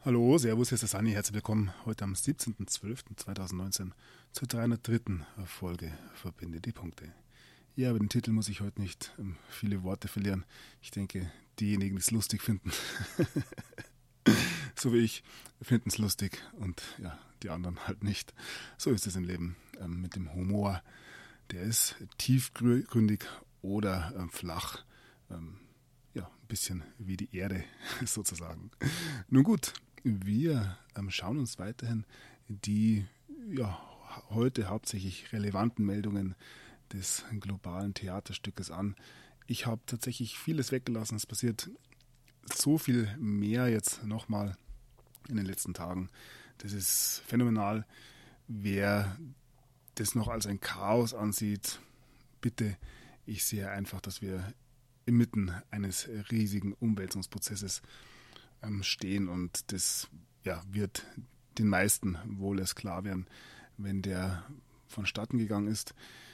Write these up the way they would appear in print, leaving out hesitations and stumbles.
Hallo, Servus, hier ist der Sani. Herzlich willkommen heute am 17.12.2019 zur 303. Folge Verbinde die Punkte. Ja, über den Titel muss ich heute nicht viele Worte verlieren. Ich denke, diejenigen, die es lustig finden, so wie ich, finden es lustig und ja, die anderen halt nicht. So ist es im Leben mit dem Humor. Der ist tiefgründig oder flach. Ja, ein bisschen wie die Erde sozusagen. Nun gut, wir schauen uns weiterhin die ja, heute hauptsächlich relevanten Meldungen des globalen Theaterstückes an. Ich habe tatsächlich vieles weggelassen. Es passiert so viel mehr jetzt nochmal in den letzten Tagen. Das ist phänomenal. Wer das noch als ein Chaos ansieht, bitte, ich sehe einfach, dass wir inmitten eines riesigen Umwälzungsprozesses stehen und das wird den meisten wohl erst klar werden, wenn der vonstatten gegangen ist.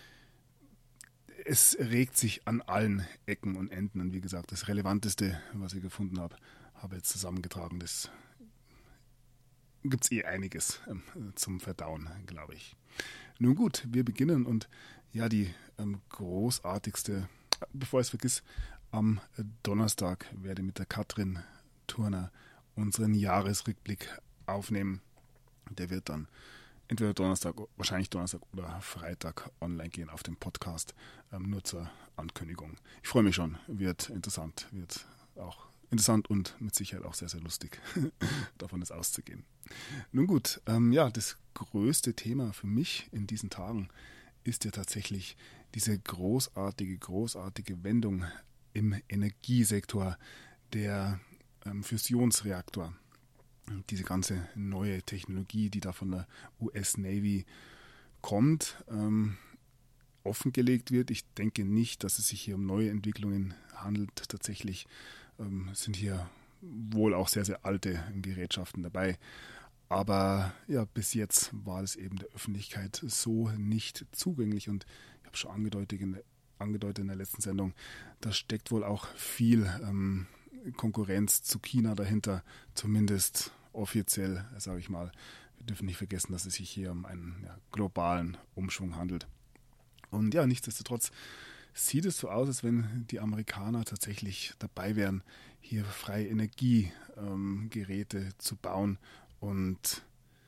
Es regt sich an allen Ecken und Enden und wie gesagt, das Relevanteste, was ich gefunden habe, habe ich jetzt zusammengetragen. Das gibt es einiges zum Verdauen, glaube ich. Nun gut, wir beginnen und ja, die großartigste, bevor ich es vergiss, am Donnerstag werde ich mit der Katrin Turner unseren Jahresrückblick aufnehmen. Der wird dann entweder Donnerstag, wahrscheinlich Donnerstag oder Freitag online gehen auf dem Podcast, nur zur Ankündigung. Ich freue mich schon, wird interessant und mit Sicherheit auch sehr, sehr lustig, davon ist auszugehen. Nun gut, das größte Thema für mich in diesen Tagen ist ja tatsächlich diese großartige Wendung im Energiesektor, der Fusionsreaktor. Diese ganze neue Technologie, die da von der US Navy kommt, offengelegt wird. Ich denke nicht, dass es sich hier um neue Entwicklungen handelt. Tatsächlich sind hier wohl auch sehr, sehr alte Gerätschaften dabei. Aber ja, bis jetzt war es eben der Öffentlichkeit so nicht zugänglich und ich habe schon angedeutet in der letzten Sendung, da steckt wohl auch viel Konkurrenz zu China dahinter, zumindest offiziell, sage ich mal. Wir dürfen nicht vergessen, dass es sich hier um einen globalen Umschwung handelt. Und ja, nichtsdestotrotz sieht es so aus, als wenn die Amerikaner tatsächlich dabei wären, hier freie Energiegeräte zu bauen. Und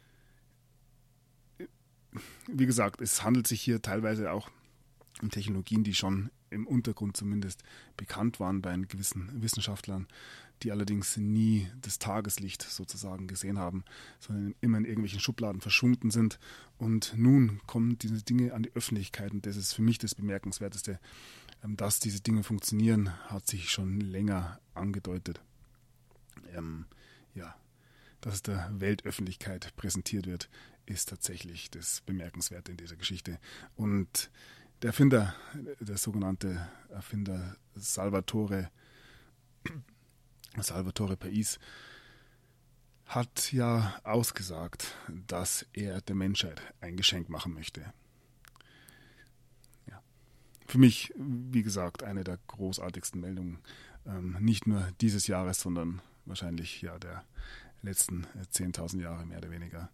wie gesagt, es handelt sich hier teilweise auch um Technologien, die schon im Untergrund zumindest bekannt waren bei gewissen Wissenschaftlern, die allerdings nie das Tageslicht sozusagen gesehen haben, sondern immer in irgendwelchen Schubladen verschwunden sind. Und nun kommen diese Dinge an die Öffentlichkeit und das ist für mich das Bemerkenswerteste. Dass diese Dinge funktionieren, hat sich schon länger angedeutet. Dass es der Weltöffentlichkeit präsentiert wird, ist tatsächlich das Bemerkenswerte in dieser Geschichte. Und der Erfinder, der sogenannte Erfinder Salvatore Pais, hat ja ausgesagt, dass er der Menschheit ein Geschenk machen möchte. Ja. Für mich, wie gesagt, eine der großartigsten Meldungen, nicht nur dieses Jahres, sondern wahrscheinlich der letzten 10.000 Jahre mehr oder weniger.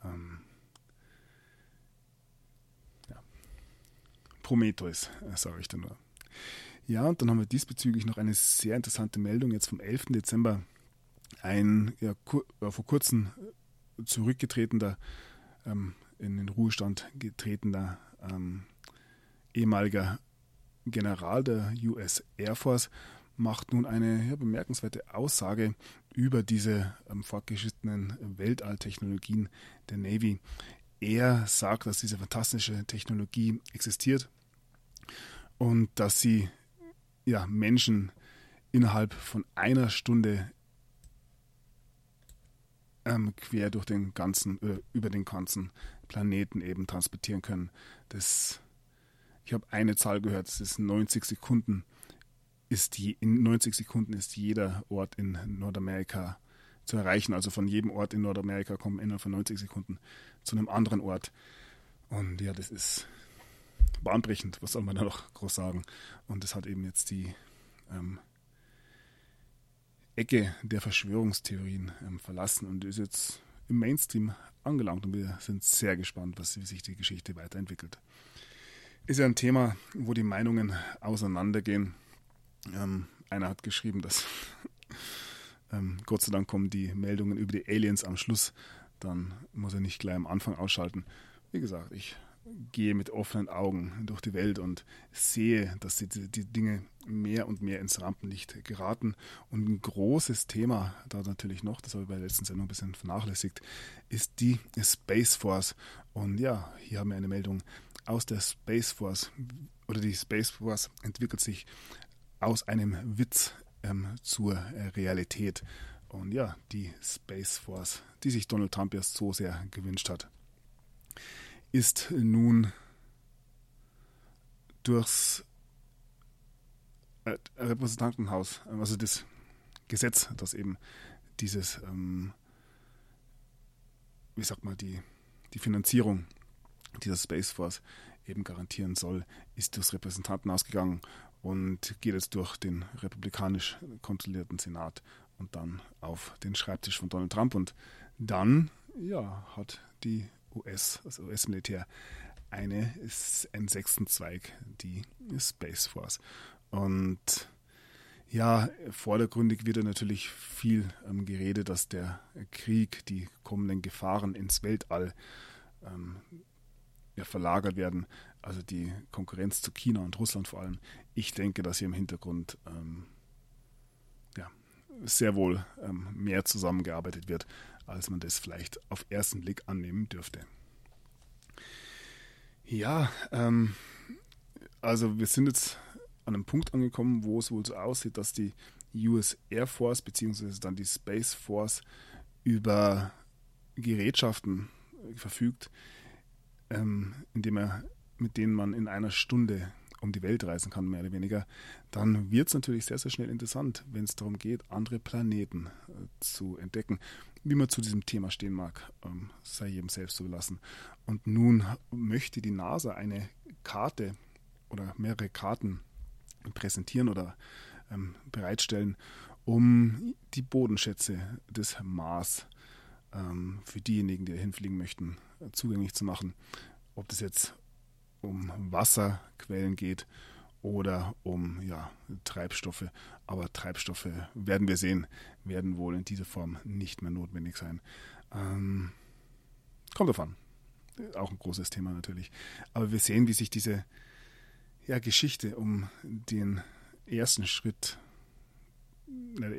Prometheus, sage ich da nur. Ja, und dann haben wir diesbezüglich noch eine sehr interessante Meldung jetzt vom 11. Dezember. Ein vor kurzem zurückgetretener, in den Ruhestand getretener ehemaliger General der US Air Force macht nun eine bemerkenswerte Aussage über diese fortgeschrittenen Weltalltechnologien der Navy. Er sagt, dass diese fantastische Technologie existiert und dass sie Menschen innerhalb von einer Stunde quer durch den über den ganzen Planeten eben transportieren können. Ich habe eine Zahl gehört, das ist 90 Sekunden. In 90 Sekunden ist jeder Ort in Nordamerika zu erreichen. Also von jedem Ort in Nordamerika kommen innerhalb von 90 Sekunden zu einem anderen Ort. Und ja, das ist bahnbrechend, was soll man da noch groß sagen. Und das hat eben jetzt die Ecke der Verschwörungstheorien verlassen und ist jetzt im Mainstream angelangt und wir sind sehr gespannt, wie sich die Geschichte weiterentwickelt. Ist ja ein Thema, wo die Meinungen auseinandergehen. Einer hat geschrieben, dass Gott sei Dank kommen die Meldungen über die Aliens am Schluss, dann muss er nicht gleich am Anfang ausschalten. Wie gesagt, ich gehe mit offenen Augen durch die Welt und sehe, dass die Dinge mehr und mehr ins Rampenlicht geraten. Und ein großes Thema da natürlich noch, das habe ich bei der letzten Sendung ein bisschen vernachlässigt, ist die Space Force. Und ja, hier haben wir eine Meldung aus der Space Force, oder die Space Force entwickelt sich aus einem Witz zur Realität. Und ja, die Space Force, die sich Donald Trump erst so sehr gewünscht hat, ist nun durchs Repräsentantenhaus, also das Gesetz, das eben dieses, die Finanzierung dieser Space Force eben garantieren soll, ist durchs Repräsentantenhaus gegangen und geht jetzt durch den republikanisch kontrollierten Senat und dann auf den Schreibtisch von Donald Trump. Und dann, ja, hat das US-Militär einen sechsten Zweig, die Space Force. Und ja, vordergründig wird ja natürlich viel geredet, dass der Krieg, die kommenden Gefahren ins Weltall verlagert werden, also die Konkurrenz zu China und Russland vor allem. Ich denke, dass hier im Hintergrund sehr wohl mehr zusammengearbeitet wird, als man das vielleicht auf ersten Blick annehmen dürfte. Ja, also wir sind jetzt an einem Punkt angekommen, wo es wohl so aussieht, dass die US Air Force bzw. dann die Space Force über Gerätschaften verfügt, mit denen man in einer Stunde um die Welt reisen kann, mehr oder weniger, dann wird es natürlich sehr, sehr schnell interessant, wenn es darum geht, andere Planeten zu entdecken. Wie man zu diesem Thema stehen mag, sei jedem selbst zu überlassen. Und nun möchte die NASA eine Karte oder mehrere Karten präsentieren oder bereitstellen, um die Bodenschätze des Mars für diejenigen, die hinfliegen möchten, zugänglich zu machen. Ob das jetzt um Wasserquellen geht oder um Treibstoffe. Aber Treibstoffe, werden wir sehen, werden wohl in dieser Form nicht mehr notwendig sein. Kommt drauf an. Auch ein großes Thema natürlich. Aber wir sehen, wie sich diese Geschichte um den ersten Schritt, der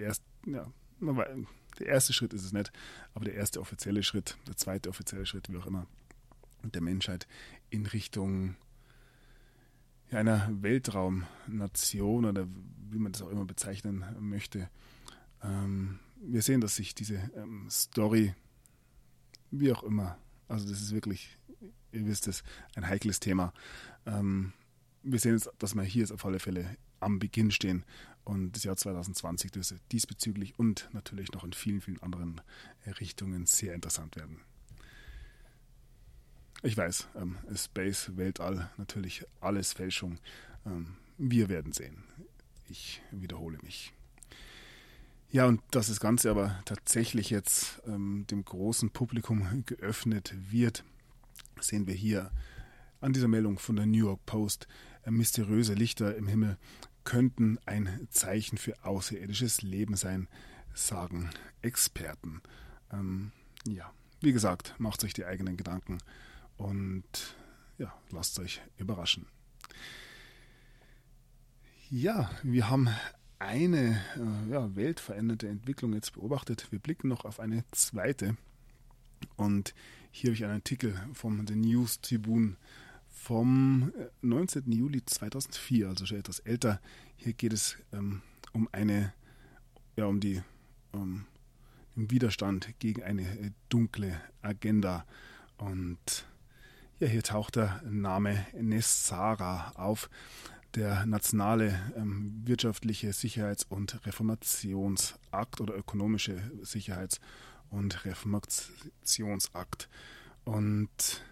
erste Schritt ist es nicht, aber der erste offizielle Schritt, der zweite offizielle Schritt, wie auch immer, der Menschheit in Richtung einer Weltraumnation oder wie man das auch immer bezeichnen möchte. Wir sehen, dass sich diese Story, wie auch immer, also das ist wirklich, ihr wisst es, ein heikles Thema. Wir sehen jetzt, dass wir hier jetzt auf alle Fälle am Beginn stehen und das Jahr 2020 dürfte diesbezüglich und natürlich noch in vielen, vielen anderen Richtungen sehr interessant werden. Ich weiß, Space, Weltall, natürlich alles Fälschung. Wir werden sehen. Ich wiederhole mich. Ja, und dass das Ganze aber tatsächlich jetzt dem großen Publikum geöffnet wird, sehen wir hier an dieser Meldung von der New York Post. Mysteriöse Lichter im Himmel könnten ein Zeichen für außerirdisches Leben sein, sagen Experten. Wie gesagt, macht euch die eigenen Gedanken. Und lasst euch überraschen. Ja, wir haben eine weltverändernde Entwicklung jetzt beobachtet. Wir blicken noch auf eine zweite. Und hier habe ich einen Artikel vom The News Tribune vom 19. Juli 2004, also schon etwas älter. Hier geht es um den Widerstand gegen eine dunkle Agenda. Und hier taucht der Name NESARA auf, der Nationale Wirtschaftliche Sicherheits- und Reformationsakt oder Ökonomische Sicherheits- und Reformationsakt. Und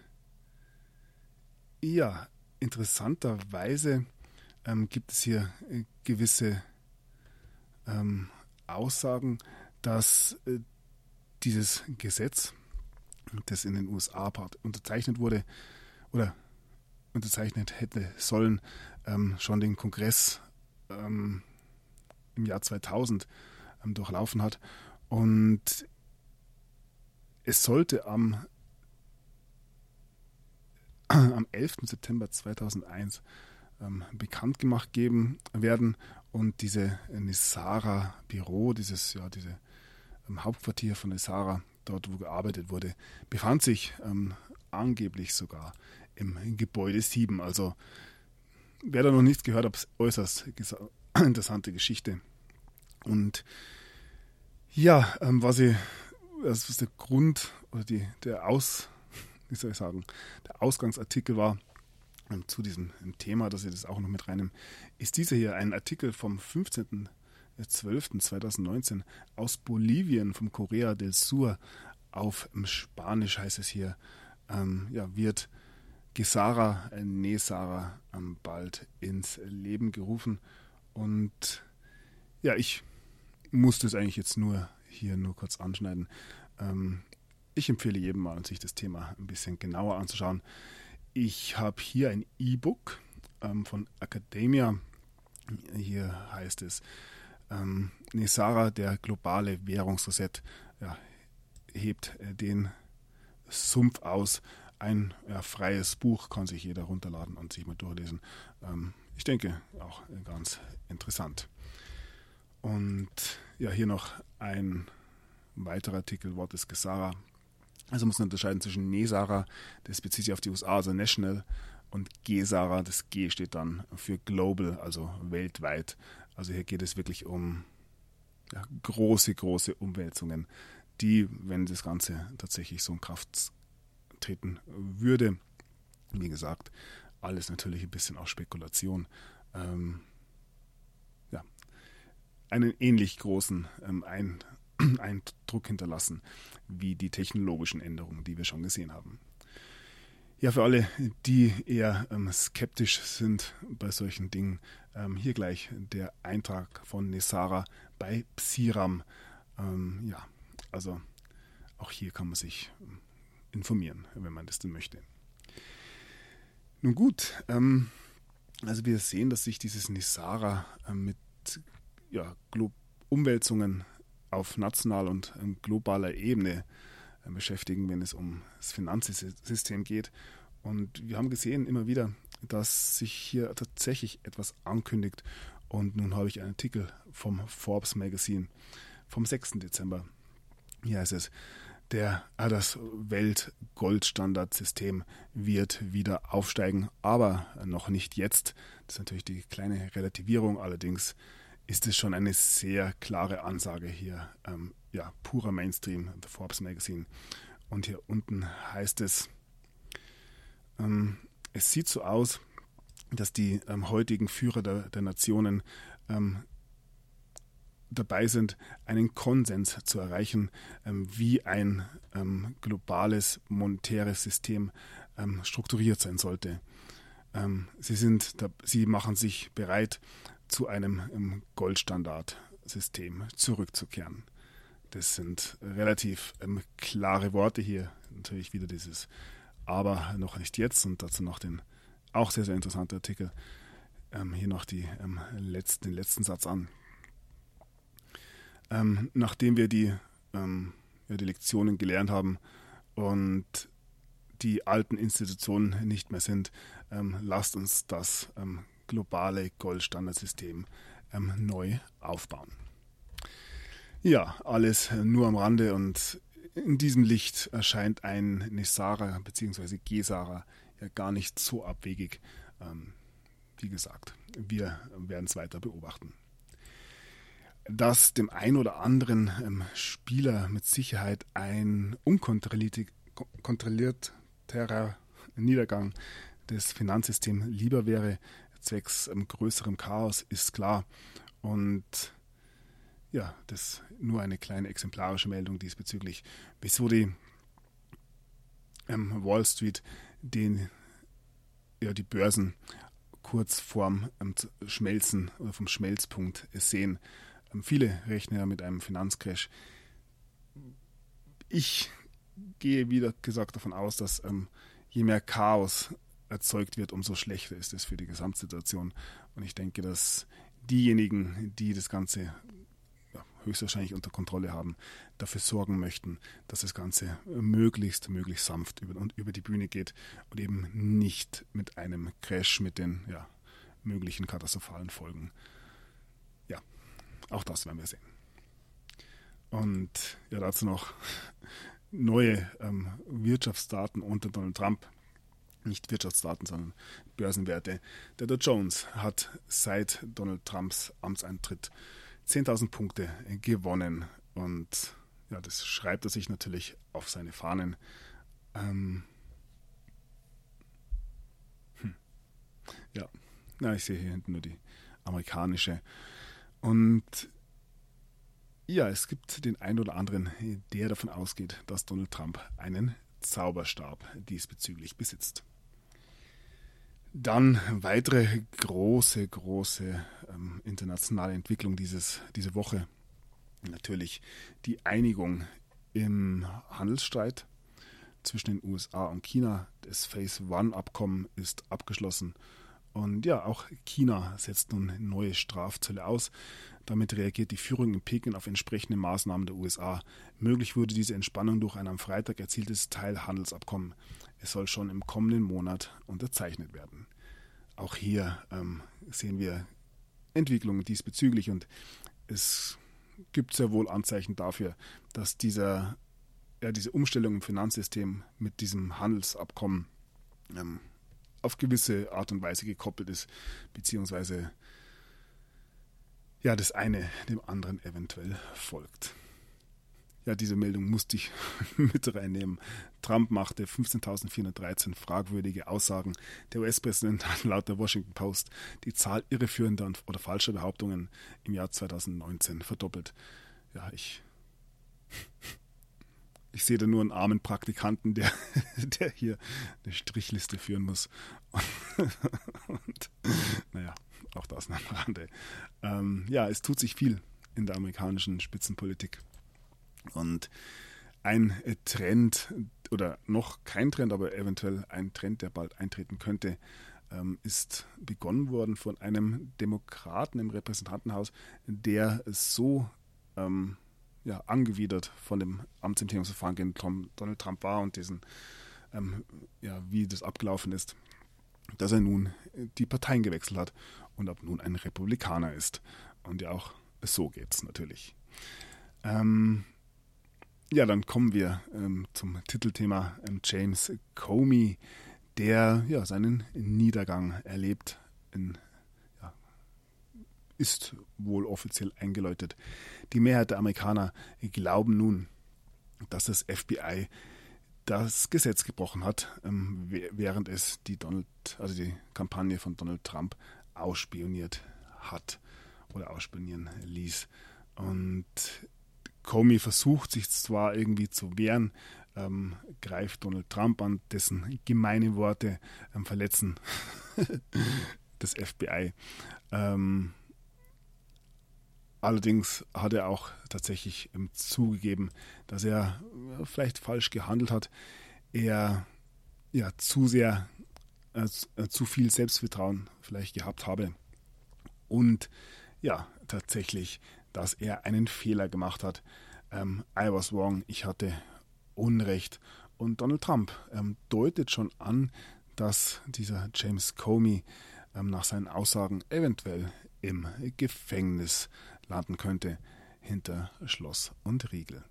interessanterweise gibt es hier gewisse aussagen, dass dieses Gesetz, das in den USA unterzeichnet wurde oder unterzeichnet hätte sollen, schon den Kongress im Jahr 2000 durchlaufen hat. Und es sollte am 11. September 2001 bekannt gemacht werden und diese NESARA-Büro, diese Hauptquartier von NESARA, dort wo gearbeitet wurde, befand sich angeblich sogar im Gebäude 7. Also wer da noch nichts gehört hat, äußerst interessante Geschichte. Und ja, was der Grund oder der Ausgangsartikel war zu diesem Thema, dass ich das auch noch mit reinnehme, ist dieser hier ein Artikel vom 15.12.2019 aus Bolivien, vom Corea del Sur. Auf Spanisch heißt es hier, wird GESARA, NESARA bald ins Leben gerufen. Und ja, ich musste es eigentlich jetzt nur kurz anschneiden. Ich empfehle jedem mal, sich das Thema ein bisschen genauer anzuschauen. Ich habe hier ein E-Book von Academia. Hier heißt es NESARA, der globale Währungsreset, hebt den Sumpf aus. Ein freies Buch, kann sich jeder runterladen und sich mal durchlesen. Ich denke, auch ganz interessant. Und ja, hier noch ein weiterer Artikel, Wort ist GESARA. Also muss man unterscheiden zwischen NESARA, das bezieht sich auf die USA, also National, und GESARA, das G steht dann für Global, also weltweit. Also hier geht es wirklich um große Umwälzungen, die, wenn das Ganze tatsächlich so in Kraft treten würde, wie gesagt, alles natürlich ein bisschen auch Spekulation, einen ähnlich großen Eindruck hinterlassen wie die technologischen Änderungen, die wir schon gesehen haben. Ja, für alle, die eher skeptisch sind bei solchen Dingen, hier gleich der Eintrag von NESARA bei Psiram. Also auch hier kann man sich informieren, wenn man das denn möchte. Nun gut, also wir sehen, dass sich dieses NESARA mit Umwälzungen auf nationaler und globaler Ebene beschäftigen, wenn es um das Finanzsystem geht. Und wir haben gesehen immer wieder, dass sich hier tatsächlich etwas ankündigt. Und nun habe ich einen Artikel vom Forbes Magazine vom 6. Dezember. Hier heißt es, das Welt-Goldstandard-System wird wieder aufsteigen, aber noch nicht jetzt. Das ist natürlich die kleine Relativierung, allerdings ist es schon eine sehr klare Ansage hier. Purer Mainstream, The Forbes Magazine. Und hier unten heißt es, es sieht so aus, dass die heutigen Führer der Nationen dabei sind, einen Konsens zu erreichen, wie ein globales monetäres System strukturiert sein sollte. Sie machen sich bereit, zu einem Goldstandard-System zurückzukehren. Das sind relativ klare Worte hier. Natürlich wieder dieses Aber noch nicht jetzt und dazu noch den auch sehr, sehr interessanten Artikel. Hier noch den letzten Satz an. Nachdem wir die Lektionen gelernt haben und die alten Institutionen nicht mehr sind, lasst uns das globale Goldstandardsystem neu aufbauen. Ja, alles nur am Rande und in diesem Licht erscheint ein NESARA bzw. GESARA ja gar nicht so abwegig. Wie gesagt, wir werden es weiter beobachten. Dass dem einen oder anderen Spieler mit Sicherheit ein unkontrollierterer Niedergang des Finanzsystems lieber wäre, zwecks größerem Chaos, ist klar. Und ja, das ist nur eine kleine exemplarische Meldung diesbezüglich. Wieso die Wall Street die Börsen kurz vorm Schmelzen oder vom Schmelzpunkt sehen. Viele rechnen ja mit einem Finanzcrash. Ich gehe, wie gesagt, davon aus, dass je mehr Chaos erzeugt wird, umso schlechter ist es für die Gesamtsituation. Und ich denke, dass diejenigen, die das Ganze höchstwahrscheinlich unter Kontrolle haben, dafür sorgen möchten, dass das Ganze möglichst sanft über die Bühne geht und eben nicht mit einem Crash mit den möglichen katastrophalen Folgen. Ja, auch das werden wir sehen. Und ja, dazu noch neue Wirtschaftsdaten unter Donald Trump. Nicht Wirtschaftsdaten, sondern Börsenwerte. Der Dow Jones hat seit Donald Trumps Amtseintritt 10.000 Punkte gewonnen. Und ja, das schreibt er sich natürlich auf seine Fahnen. Ich sehe hier hinten nur die amerikanische. Und ja, es gibt den einen oder anderen, der davon ausgeht, dass Donald Trump einen Zauberstab diesbezüglich besitzt. Dann weitere große internationale Entwicklung diese Woche. Natürlich die Einigung im Handelsstreit zwischen den USA und China. Das Phase-One-Abkommen ist abgeschlossen. Und ja, auch China setzt nun neue Strafzölle aus. Damit reagiert die Führung in Peking auf entsprechende Maßnahmen der USA. Möglich wurde diese Entspannung durch ein am Freitag erzieltes Teilhandelsabkommen. Es soll schon im kommenden Monat unterzeichnet werden. Auch hier sehen wir Entwicklungen diesbezüglich und es gibt sehr wohl Anzeichen dafür, dass diese Umstellung im Finanzsystem mit diesem Handelsabkommen auf gewisse Art und Weise gekoppelt ist, beziehungsweise das eine dem anderen eventuell folgt. Ja, diese Meldung musste ich mit reinnehmen. Trump machte 15.413 fragwürdige Aussagen. Der US-Präsident hat laut der Washington Post die Zahl irreführender oder falscher Behauptungen im Jahr 2019 verdoppelt. Ja, ich sehe da nur einen armen Praktikanten, der hier eine Strichliste führen muss. Und naja, auch das am Rande. Es tut sich viel in der amerikanischen Spitzenpolitik. Und ein Trend, oder noch kein Trend, aber eventuell ein Trend, der bald eintreten könnte, ist begonnen worden von einem Demokraten im Repräsentantenhaus, der so angewidert von dem Amtsenthebungsverfahren gegen Donald Trump war und wie das abgelaufen ist, dass er nun die Parteien gewechselt hat und ab nun ein Republikaner ist. Und ja, auch so geht's natürlich. Dann kommen wir zum Titelthema James Comey, der seinen Niedergang erlebt, ist wohl offiziell eingeläutet. Die Mehrheit der Amerikaner glauben nun, dass das FBI das Gesetz gebrochen hat, während es die Kampagne von Donald Trump ausspioniert hat oder ausspionieren ließ. Und Comey versucht sich zwar irgendwie zu wehren, greift Donald Trump an, dessen gemeine Worte verletzen das FBI. Allerdings hat er auch tatsächlich zugegeben, dass er vielleicht falsch gehandelt hat. Er zu viel Selbstvertrauen vielleicht gehabt habe. Und tatsächlich, dass er einen Fehler gemacht hat. I was wrong, ich hatte Unrecht. Und Donald Trump deutet schon an, dass dieser James Comey nach seinen Aussagen eventuell im Gefängnis landen könnte, hinter Schloss und Riegel.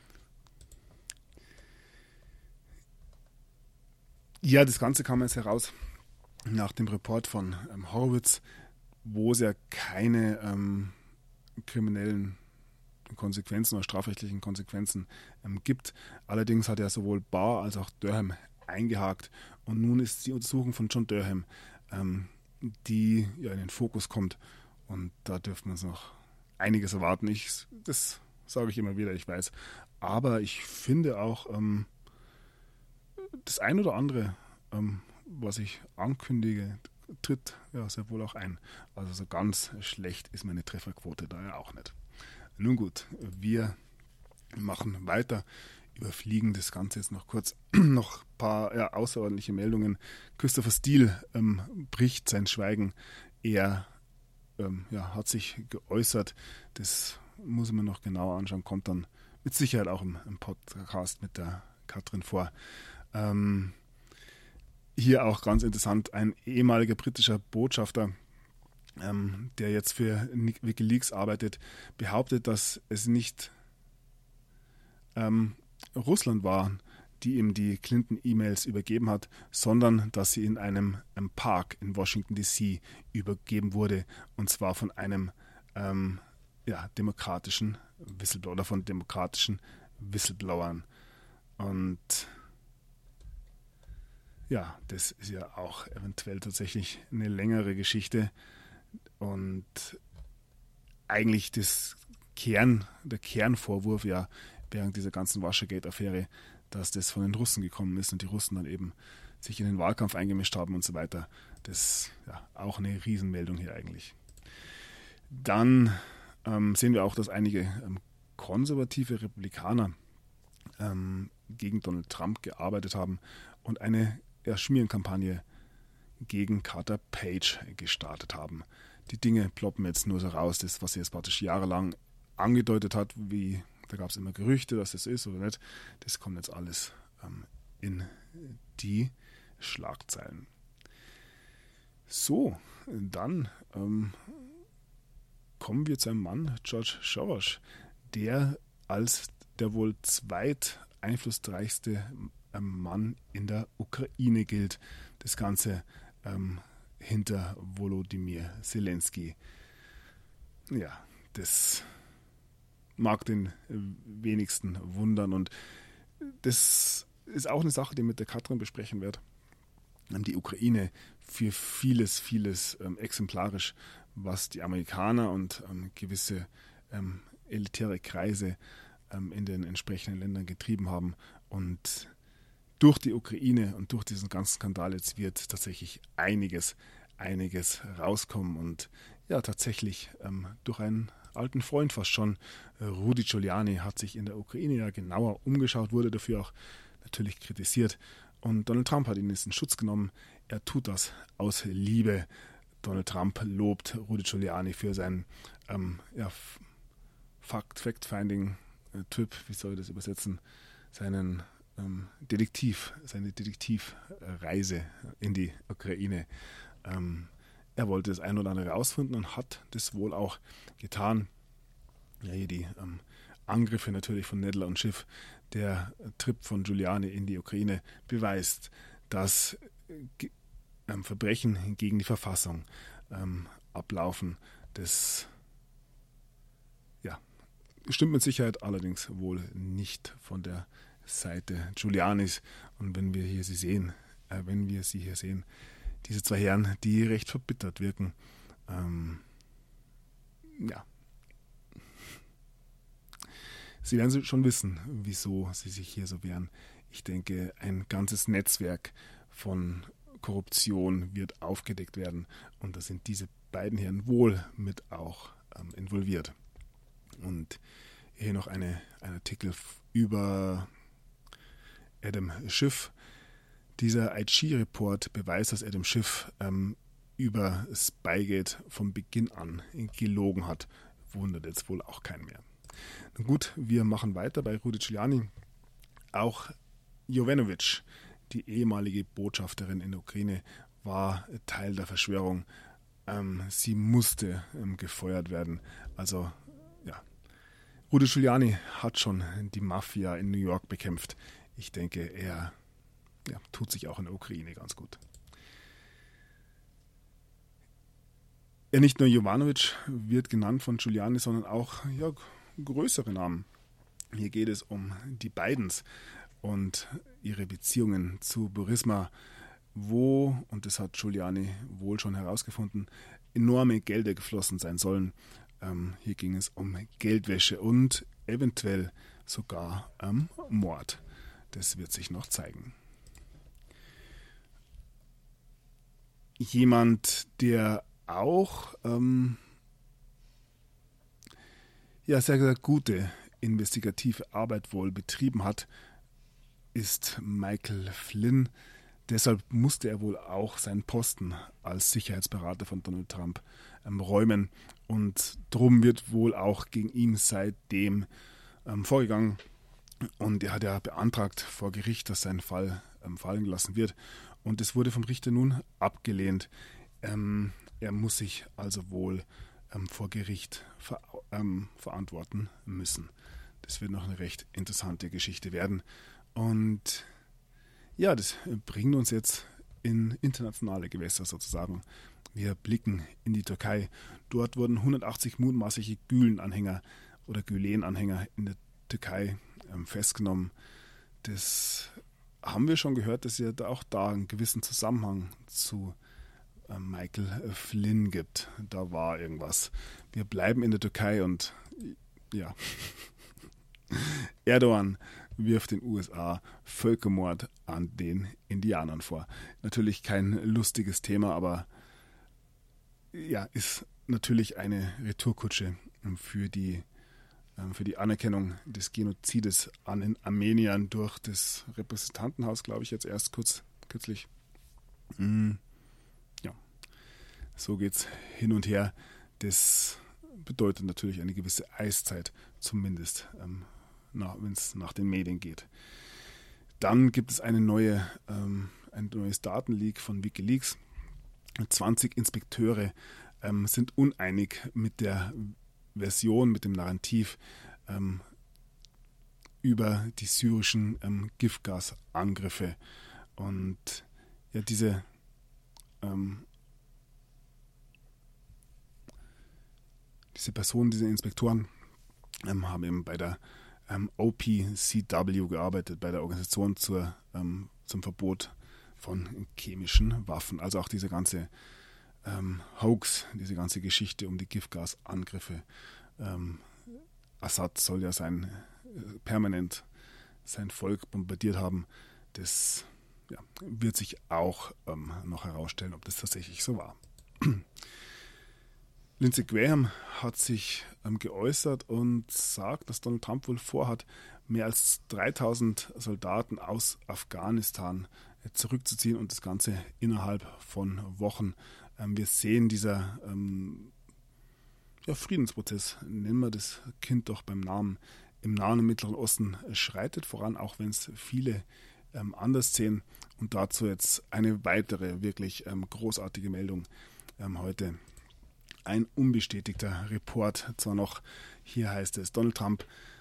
Ja, das Ganze kam jetzt heraus nach dem Report von Horowitz, wo es ja keine kriminellen Konsequenzen oder strafrechtlichen Konsequenzen gibt. Allerdings hat er sowohl Barr als auch Durham eingehakt und nun ist die Untersuchung von John Durham, die in den Fokus kommt und da dürfen wir uns noch einiges erwarten. Das sage ich immer wieder, ich weiß. Aber ich finde auch das ein oder andere, was ich ankündige, tritt sehr wohl auch ein. Also so ganz schlecht ist meine Trefferquote da ja auch nicht. Nun gut, wir machen weiter, überfliegen das Ganze jetzt noch kurz. Noch ein paar außerordentliche Meldungen. Christopher Steele bricht sein Schweigen. Er hat sich geäußert. Das muss man noch genauer anschauen. Kommt dann mit Sicherheit auch im Podcast mit der Katrin vor. Hier auch ganz interessant, ein ehemaliger britischer Botschafter, der jetzt für WikiLeaks arbeitet, behauptet, dass es nicht Russland war, die ihm die Clinton-E-Mails übergeben hat, sondern dass sie in einem Park in Washington D.C. übergeben wurde, und zwar von einem demokratischen Whistleblower oder von demokratischen Whistleblowern. Und ja, das ist ja auch eventuell tatsächlich eine längere Geschichte und eigentlich der Kernvorwurf ja während dieser ganzen Watergate-Affäre, dass das von den Russen gekommen ist und die Russen dann eben sich in den Wahlkampf eingemischt haben und so weiter. Das ist ja auch eine Riesenmeldung hier eigentlich. Dann sehen wir auch, dass einige konservative Republikaner gegen Donald Trump gearbeitet haben und eine Schmierenkampagne gegen Carter Page gestartet haben. Die Dinge ploppen jetzt nur so raus, das, was sie jetzt praktisch jahrelang angedeutet hat, da gab es immer Gerüchte, dass das ist oder nicht, das kommt jetzt alles in die Schlagzeilen. So, dann kommen wir zu einem Mann, George Soros, der als der wohl zweiteinflussreichste Mann in der Ukraine gilt. Das Ganze hinter Volodymyr Zelensky. Ja, das mag den wenigsten wundern und das ist auch eine Sache, die ich mit der Katrin besprechen werde. Die Ukraine für vieles exemplarisch, was die Amerikaner und gewisse elitäre Kreise in den entsprechenden Ländern getrieben haben. Und durch die Ukraine und durch diesen ganzen Skandal jetzt wird tatsächlich einiges rauskommen. Und ja, tatsächlich durch einen alten Freund fast schon, Rudy Giuliani, hat sich in der Ukraine ja genauer umgeschaut, wurde dafür auch natürlich kritisiert. Und Donald Trump hat ihn jetzt in Schutz genommen. Er tut das aus Liebe. Donald Trump lobt Rudy Giuliani für seinen Fact-Finding-Typ, wie soll ich das übersetzen, seine Detektivreise in die Ukraine. Er wollte das ein oder andere herausfinden und hat das wohl auch getan. Ja, hier die Angriffe natürlich von Nedler und Schiff, der Trip von Giuliani in die Ukraine beweist, dass Verbrechen gegen die Verfassung ablaufen. Das stimmt mit Sicherheit allerdings wohl nicht von der Seite Giulianis. Und wenn wir sie hier sehen, diese zwei Herren, die recht verbittert wirken, Sie werden schon wissen, wieso sie sich hier so wehren. Ich denke, ein ganzes Netzwerk von Korruption wird aufgedeckt werden und da sind diese beiden Herren wohl mit auch involviert. Und hier noch ein Artikel über Adam Schiff. Dieser IG-Report beweist, dass Adam Schiff über Spygate von Beginn an gelogen hat. Wundert jetzt wohl auch keinen mehr. Nun gut, wir machen weiter bei Rudy Giuliani. Auch Jovanovic, die ehemalige Botschafterin in der Ukraine, war Teil der Verschwörung. Sie musste gefeuert werden. Also ja, Rudy Giuliani hat schon die Mafia in New York bekämpft. Ich denke, er tut sich auch in der Ukraine ganz gut. Ja, nicht nur Jovanovic wird genannt von Giuliani, sondern auch größere Namen. Hier geht es um die Bidens und ihre Beziehungen zu Burisma, wo, und das hat Giuliani wohl schon herausgefunden, enorme Gelder geflossen sein sollen. Hier ging es um Geldwäsche und eventuell sogar Mord. Das wird sich noch zeigen. Jemand, der auch ja sehr, sehr gute investigative Arbeit wohl betrieben hat, ist Michael Flynn. Deshalb musste er wohl auch seinen Posten als Sicherheitsberater von Donald Trump räumen. Und drum wird wohl auch gegen ihn seitdem vorgegangen. Und er hat ja beantragt vor Gericht, dass sein Fall fallen gelassen wird. Und es wurde vom Richter nun abgelehnt. Er muss sich also wohl vor Gericht verantworten müssen. Das wird noch eine recht interessante Geschichte werden. Und ja, das bringt uns jetzt in internationale Gewässer sozusagen. Wir blicken in die Türkei. Dort wurden 180 mutmaßliche Gülen-Anhänger oder Gülen-Anhänger in der Türkei festgenommen. Das haben wir schon gehört, dass es ja auch da einen gewissen Zusammenhang zu Michael Flynn gibt. Da war irgendwas. Wir bleiben in der Türkei und ja, Erdogan wirft den USA Völkermord an den Indianern vor. Natürlich kein lustiges Thema, aber ja, ist natürlich eine Retourkutsche für die Anerkennung des Genozides an den Armeniern durch das Repräsentantenhaus, glaube ich, jetzt erst kürzlich. Ja, so geht's hin und her. Das bedeutet natürlich eine gewisse Eiszeit, zumindest wenn es nach den Medien geht. Dann gibt es ein neues Datenleak von WikiLeaks. 20 Inspekteure sind uneinig mit der Version, mit dem Narrativ über die syrischen Giftgasangriffe. Und ja, diese Personen, diese Inspektoren, haben eben bei der OPCW gearbeitet, bei der Organisation zum Verbot von chemischen Waffen. Also auch diese ganze Hoax, diese ganze Geschichte um die Giftgasangriffe. Assad soll ja permanent sein Volk bombardiert haben. Das wird sich auch noch herausstellen, ob das tatsächlich so war. Lindsey Graham hat sich geäußert und sagt, dass Donald Trump wohl vorhat, mehr als 3000 Soldaten aus Afghanistan zurückzuziehen und das Ganze innerhalb von Wochen. Wir sehen, dieser Friedensprozess, nennen wir das Kind doch beim Namen, im Nahen und Mittleren Osten schreitet voran, auch wenn es viele anders sehen. Und dazu jetzt eine weitere, wirklich großartige Meldung heute. Ein unbestätigter Report, zwar noch, hier heißt es, Donald Trump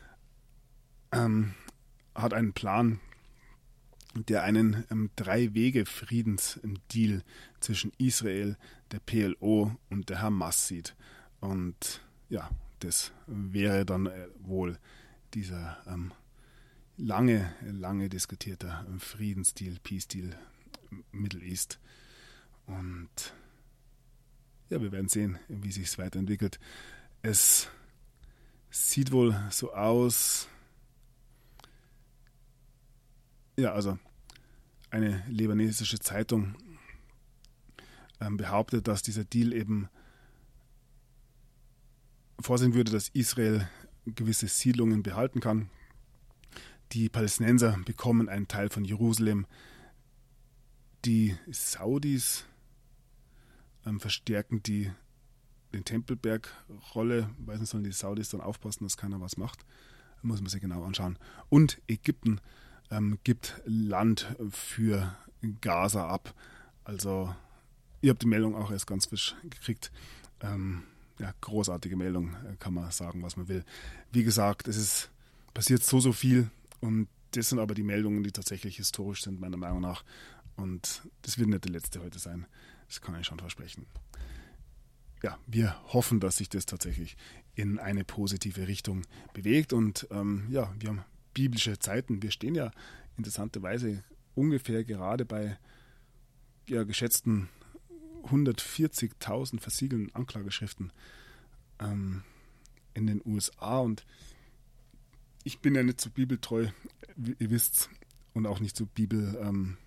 hat einen Plan, der einen 3-Wege-Friedensdeal zwischen Israel, der PLO und der Hamas sieht. Und ja, das wäre dann wohl dieser lange diskutierte Friedensdeal, Peace-Deal Middle East. Und ja, wir werden sehen, wie sich es weiterentwickelt. Es sieht wohl so aus. Ja, also eine libanesische Zeitung behauptet, dass dieser Deal eben vorsehen würde, dass Israel gewisse Siedlungen behalten kann. Die Palästinenser bekommen einen Teil von Jerusalem. Die Saudis verstärken den Tempelberg-Rolle. Weiß nicht, sollen die Saudis dann aufpassen, dass keiner was macht. Muss man sich genau anschauen. Und Ägypten gibt Land für Gaza ab. Also, ihr habt die Meldung auch erst ganz frisch gekriegt. Großartige Meldung, kann man sagen, was man will. Wie gesagt, es passiert so viel und das sind aber die Meldungen, die tatsächlich historisch sind, meiner Meinung nach. Und das wird nicht die letzte heute sein. Das kann ich schon versprechen. Ja, wir hoffen, dass sich das tatsächlich in eine positive Richtung bewegt. Und wir haben biblische Zeiten. Wir stehen ja interessanterweise ungefähr gerade bei geschätzten 140.000 versiegelten Anklageschriften in den USA. Und ich bin ja nicht so bibeltreu, wie ihr wisst, und auch nicht so bibelkundig.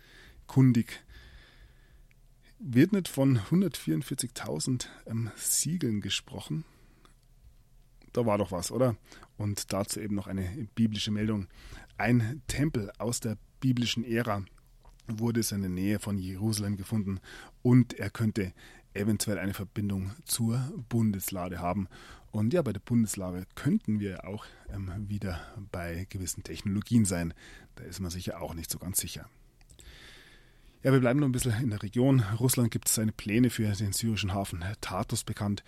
Wird nicht von 144.000 Siegeln gesprochen? da war doch was, oder? Und dazu eben noch eine biblische Meldung. Ein Tempel aus der biblischen Ära wurde es in der Nähe von Jerusalem gefunden und er könnte eventuell eine Verbindung zur Bundeslade haben. Und ja, bei der Bundeslade könnten wir auch wieder bei gewissen Technologien sein. Da ist man sicher auch nicht so ganz sicher. Ja, wir bleiben noch ein bisschen in der Region. Russland gibt seine Pläne für den syrischen Hafen Tartus bekannt.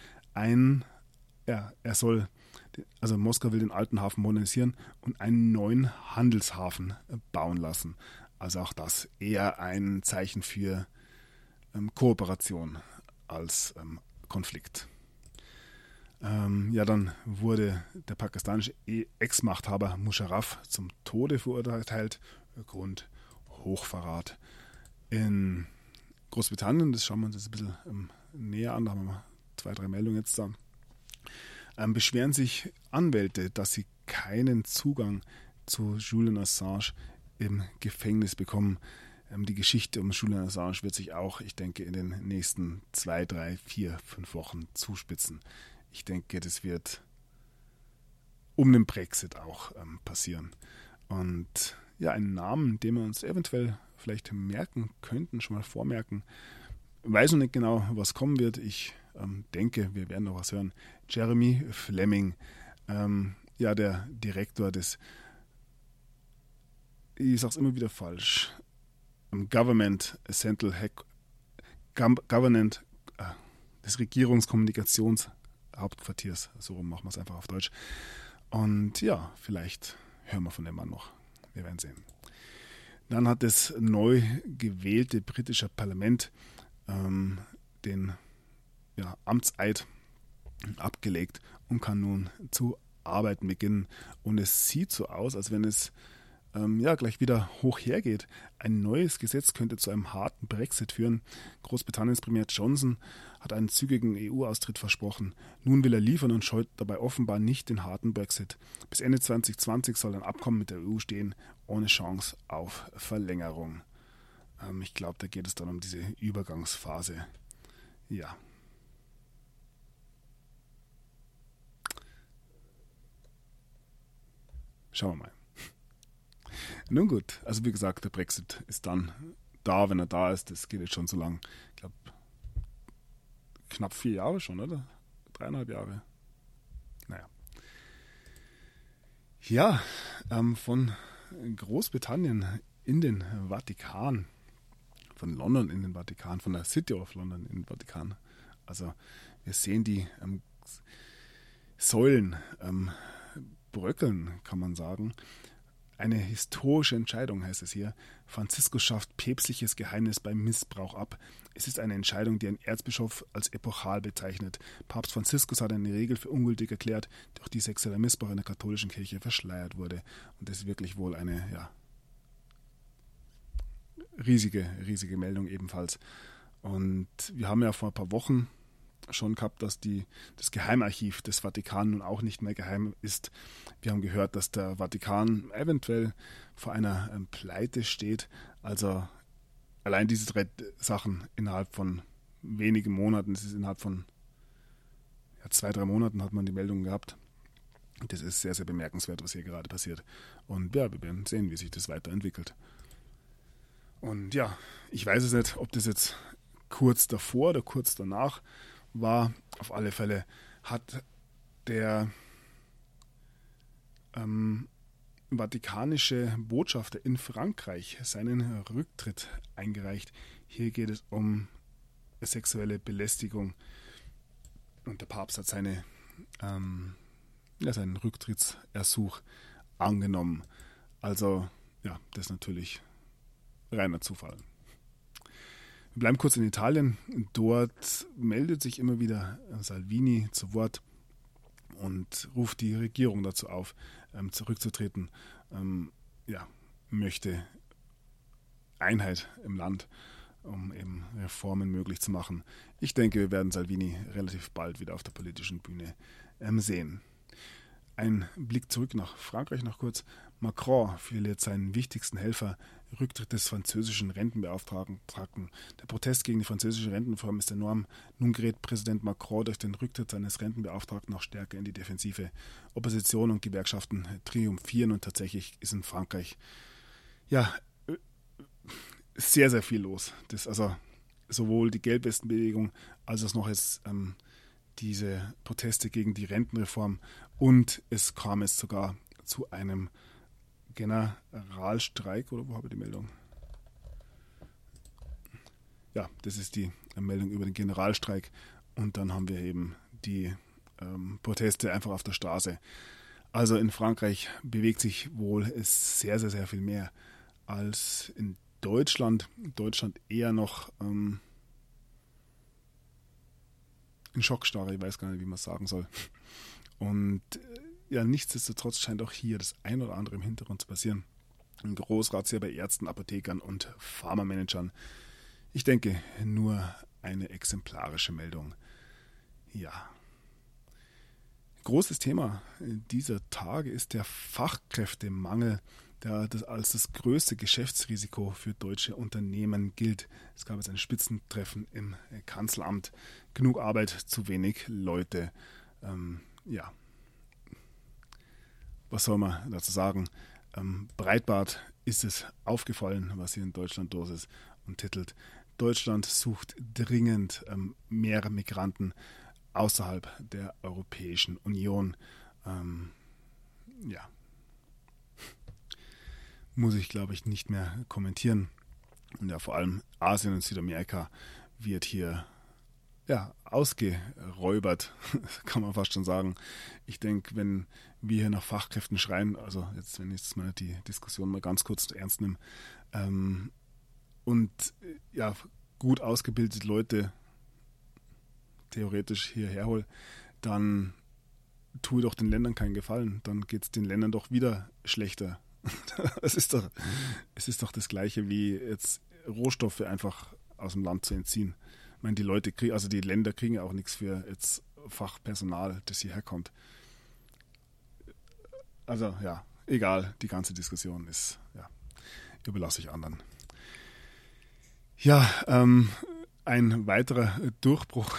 Moskau will den alten Hafen modernisieren und einen neuen Handelshafen bauen lassen. Also auch das eher ein Zeichen für Kooperation als Konflikt. Dann wurde der pakistanische Ex-Machthaber Musharraf zum Tode verurteilt, Grund Hochverrat. In Großbritannien, das schauen wir uns jetzt ein bisschen näher an, da haben wir 2-3 Meldungen jetzt da, beschweren sich Anwälte, dass sie keinen Zugang zu Julian Assange im Gefängnis bekommen. Die Geschichte um Julian Assange wird sich auch, ich denke, in den nächsten 2, 3, 4, 5 Wochen zuspitzen. Ich denke, das wird um den Brexit auch passieren. Und ja, einen Namen, den wir uns eventuell vielleicht merken könnten, schon mal vormerken. Ich weiß noch nicht genau, was kommen wird. Ich denke, wir werden noch was hören. Jeremy Fleming, der Direktor des, ich sage es immer wieder falsch, Government des Regierungskommunikationshauptquartiers, so rum machen wir es einfach auf Deutsch. Und ja, vielleicht hören wir von dem Mann noch. Wir werden sehen. Dann hat das neu gewählte britische Parlament den Amtseid abgelegt und kann nun zu arbeiten beginnen. Und es sieht so aus, als wenn es gleich wieder hoch hergeht. Ein neues Gesetz könnte zu einem harten Brexit führen. Großbritanniens Premier Johnson hat einen zügigen EU-Austritt versprochen. Nun will er liefern und scheut dabei offenbar nicht den harten Brexit. Bis Ende 2020 soll ein Abkommen mit der EU stehen, ohne Chance auf Verlängerung. Ich glaube, da geht es dann um diese Übergangsphase. Ja. Schauen wir mal. Nun gut, also wie gesagt, der Brexit ist dann da, wenn er da ist. Das geht jetzt schon so lang. Ich glaube, knapp 4 Jahre schon, oder? 3,5 Jahre. Naja. Ja, von Großbritannien in den Vatikan. Von London in den Vatikan. Von der City of London in den Vatikan. Also wir sehen die Säulen bröckeln, kann man sagen. Eine historische Entscheidung, heißt es hier. Franziskus schafft päpstliches Geheimnis beim Missbrauch ab. Es ist eine Entscheidung, die ein Erzbischof als epochal bezeichnet. Papst Franziskus hat eine Regel für ungültig erklärt, durch die sexueller Missbrauch in der katholischen Kirche verschleiert wurde. Und das ist wirklich wohl eine riesige Meldung ebenfalls. Und wir haben ja vor ein paar Wochen schon gehabt, dass das Geheimarchiv des Vatikan nun auch nicht mehr geheim ist. Wir haben gehört, dass der Vatikan eventuell vor einer Pleite steht. Also allein diese 3 Sachen innerhalb von wenigen Monaten, das ist innerhalb von 2, 3 Monaten hat man die Meldung gehabt. Das ist sehr, sehr bemerkenswert, was hier gerade passiert. Und ja, wir werden sehen, wie sich das weiterentwickelt. Und ja, ich weiß es nicht, ob das jetzt kurz davor oder kurz danach war. Auf alle Fälle hat der vatikanische Botschafter in Frankreich seinen Rücktritt eingereicht. Hier geht es um sexuelle Belästigung und der Papst hat seinen Rücktrittsersuch angenommen. Also ja, das ist natürlich reiner Zufall. Wir bleiben kurz in Italien. Dort meldet sich immer wieder Salvini zu Wort und ruft die Regierung dazu auf, zurückzutreten. Möchte Einheit im Land, um eben Reformen möglich zu machen. Ich denke, wir werden Salvini relativ bald wieder auf der politischen Bühne sehen. Ein Blick zurück nach Frankreich noch kurz. Macron verliert seinen wichtigsten Helfer, Rücktritt des französischen Rentenbeauftragten. Der Protest gegen die französische Rentenreform ist enorm. Nun gerät Präsident Macron durch den Rücktritt seines Rentenbeauftragten noch stärker in die Defensive. Opposition und Gewerkschaften triumphieren und tatsächlich ist in Frankreich ja sehr, sehr viel los. Das, also sowohl die Gelbwestenbewegung als auch noch jetzt diese Proteste gegen die Rentenreform und es kam jetzt sogar zu einem Generalstreik, oder wo habe ich die Meldung? Ja, das ist die Meldung über den Generalstreik und dann haben wir eben die Proteste einfach auf der Straße. Also in Frankreich bewegt sich wohl sehr, sehr, sehr viel mehr als in Deutschland. Deutschland eher noch in Schockstarre, ich weiß gar nicht, wie man es sagen soll. Und ja, nichtsdestotrotz scheint auch hier das ein oder andere im Hintergrund zu passieren. Ein Großrazzia bei Ärzten, Apothekern und Pharmamanagern. Ich denke, nur eine exemplarische Meldung. Ja. Großes Thema dieser Tage ist der Fachkräftemangel, der als das größte Geschäftsrisiko für deutsche Unternehmen gilt. Es gab jetzt ein Spitzentreffen im Kanzleramt. Genug Arbeit, zu wenig Leute. Ja. Was soll man dazu sagen? Breitbart ist es aufgefallen, was hier in Deutschland los ist und titelt: Deutschland sucht dringend mehr Migranten außerhalb der Europäischen Union. Ja, muss ich, glaube ich, nicht mehr kommentieren. Und ja, vor allem Asien und Südamerika wird hier ja, ausgeräubert, kann man fast schon sagen. Ich denke, wenn wir hier nach Fachkräften schreien, also jetzt, wenn ich jetzt mal die Diskussion mal ganz kurz ernst nehme, und ja, gut ausgebildete Leute theoretisch hierher hole, dann tue doch den Ländern keinen Gefallen. Dann geht es den Ländern doch wieder schlechter. Es ist doch das Gleiche wie jetzt Rohstoffe einfach aus dem Land zu entziehen. Ich meine, die Länder kriegen ja auch nichts für jetzt Fachpersonal, das hierher kommt. Also ja, egal, die ganze Diskussion ist, ja, überlasse ich anderen. Ja, ein weiterer Durchbruch,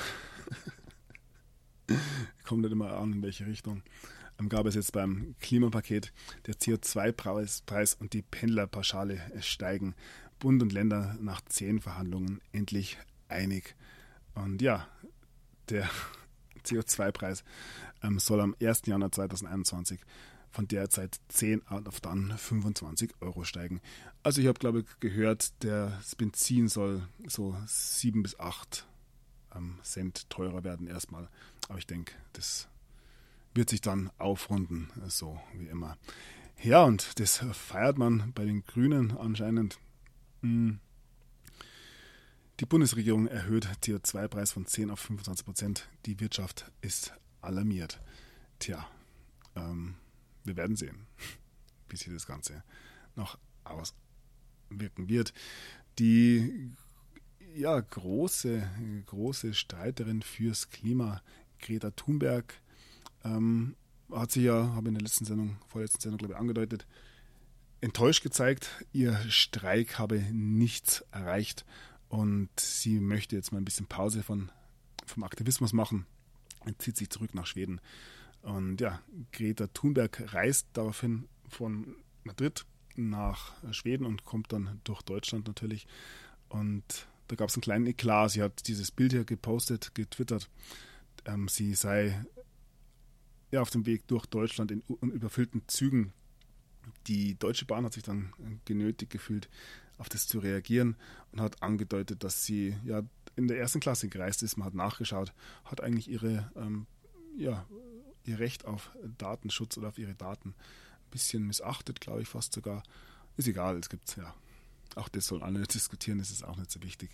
kommt nicht immer an, in welche Richtung, gab es jetzt beim Klimapaket. Der CO2-Preis und die Pendlerpauschale steigen. Bund und Länder nach 10 Verhandlungen endlich einig. Und ja, der CO2-Preis soll am 1. Januar 2021 von derzeit 10 auf dann 25 Euro steigen. Also ich habe, glaube ich, gehört, das Benzin soll so 7 bis 8 Cent teurer werden erstmal. Aber ich denke, das wird sich dann aufrunden, so wie immer. Ja, und das feiert man bei den Grünen anscheinend. Die Bundesregierung erhöht CO2-Preis von 10 auf 25%. Die Wirtschaft ist alarmiert. Tja, wir werden sehen, wie sich das Ganze noch auswirken wird. Die große Streiterin fürs Klima, Greta Thunberg, hat sie ja, habe in der vorletzten Sendung, glaube ich, angedeutet, enttäuscht gezeigt. Ihr Streik habe nichts erreicht und sie möchte jetzt mal ein bisschen Pause vom Aktivismus machen und zieht sich zurück nach Schweden. Und ja, Greta Thunberg reist daraufhin von Madrid nach Schweden und kommt dann durch Deutschland natürlich. Und da gab es einen kleinen Eklat. Sie hat dieses Bild hier gepostet, getwittert. Sie sei auf dem Weg durch Deutschland in überfüllten Zügen. Die Deutsche Bahn hat sich dann genötigt gefühlt, auf das zu reagieren und hat angedeutet, dass sie ja in der ersten Klasse gereist ist. Man hat nachgeschaut, hat eigentlich ihr Recht auf Datenschutz oder auf ihre Daten ein bisschen missachtet, glaube ich, fast sogar. Ist egal, es gibt ja, auch das sollen alle diskutieren, das ist auch nicht so wichtig.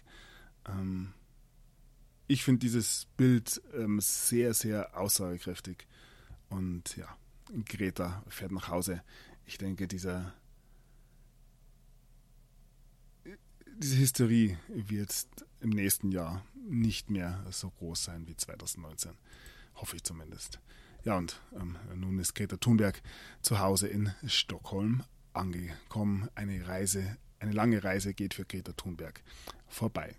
Ich finde dieses Bild sehr, sehr aussagekräftig. Und ja, Greta fährt nach Hause. Ich denke, diese Hysterie wird im nächsten Jahr nicht mehr so groß sein wie 2019. Hoffe ich zumindest. Ja, und nun ist Greta Thunberg zu Hause in Stockholm angekommen. Eine lange Reise geht für Greta Thunberg vorbei.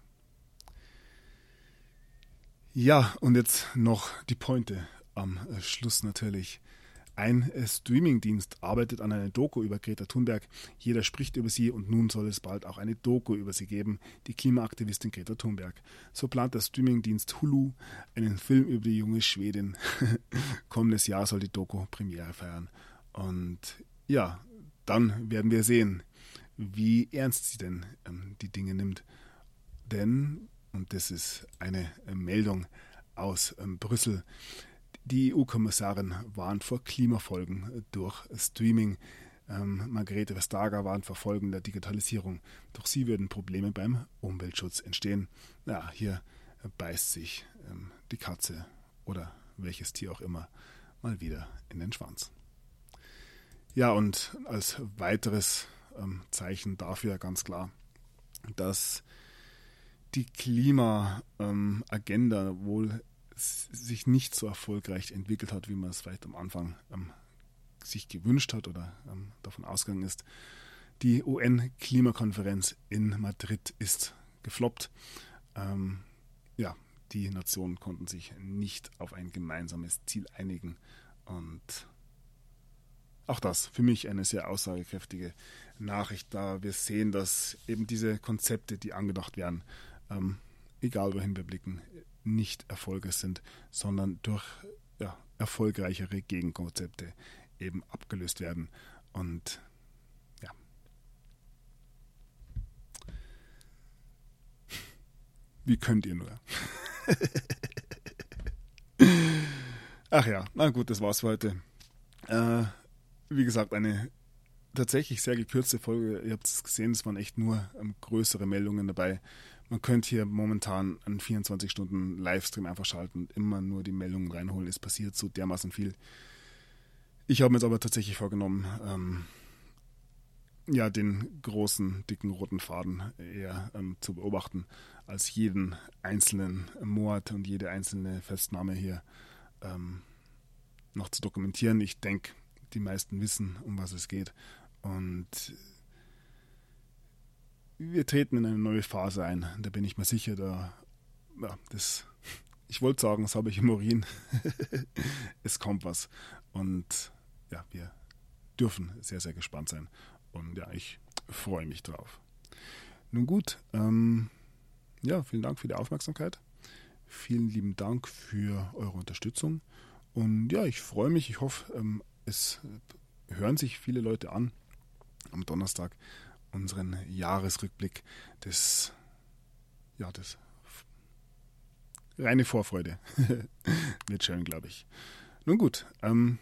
Ja, und jetzt noch die Pointe am Schluss natürlich. Ein Streamingdienst arbeitet an einer Doku über Greta Thunberg. Jeder spricht über sie und nun soll es bald auch eine Doku über sie geben, die Klimaaktivistin Greta Thunberg. So plant der Streamingdienst Hulu einen Film über die junge Schwedin. Kommendes Jahr soll die Doku Premiere feiern. Und ja, dann werden wir sehen, wie ernst sie denn die Dinge nimmt. Denn, und das ist eine Meldung aus Brüssel, die EU-Kommissarin warnt vor Klimafolgen durch Streaming. Margrethe Vestager warnt vor Folgen der Digitalisierung. Durch sie würden Probleme beim Umweltschutz entstehen. Ja, hier beißt sich die Katze oder welches Tier auch immer mal wieder in den Schwanz. Ja, und als weiteres Zeichen dafür ganz klar, dass die Klimaagenda wohl sich nicht so erfolgreich entwickelt hat, wie man es vielleicht am Anfang sich gewünscht hat oder davon ausgegangen ist. Die UN-Klimakonferenz in Madrid ist gefloppt. Ja, die Nationen konnten sich nicht auf ein gemeinsames Ziel einigen. Und auch das für mich eine sehr aussagekräftige Nachricht, da wir sehen, dass eben diese Konzepte, die angedacht werden, egal wohin wir blicken, nicht Erfolge sind, sondern durch erfolgreichere Gegenkonzepte eben abgelöst werden. Und ja. Wie könnt ihr nur? Ach ja, na gut, das war's für heute. Wie gesagt, eine tatsächlich sehr gekürzte Folge. Ihr habt es gesehen, es waren echt nur größere Meldungen dabei. Man könnte hier momentan einen 24-Stunden-Livestream einfach schalten und immer nur die Meldungen reinholen. Es passiert so dermaßen viel. Ich habe mir jetzt aber tatsächlich vorgenommen, den großen, dicken, roten Faden eher zu beobachten, als jeden einzelnen Mord und jede einzelne Festnahme hier noch zu dokumentieren. Ich denke, die meisten wissen, um was es geht. Und wir treten in eine neue Phase ein. Da bin ich mir sicher, ich wollte sagen, das habe ich im Urin. Es kommt was. Und ja, wir dürfen sehr, sehr gespannt sein. Und ja, ich freue mich drauf. Nun gut, vielen Dank für die Aufmerksamkeit. Vielen lieben Dank für eure Unterstützung. Und ja, ich freue mich. Ich hoffe, es hören sich viele Leute an am Donnerstag unseren Jahresrückblick. Das reine Vorfreude wird schön, glaube ich. Nun gut, allen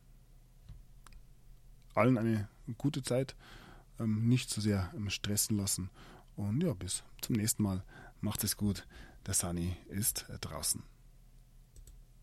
eine gute Zeit, nicht zu sehr stressen lassen und ja, bis zum nächsten Mal. Macht es gut, der Sunny ist draußen.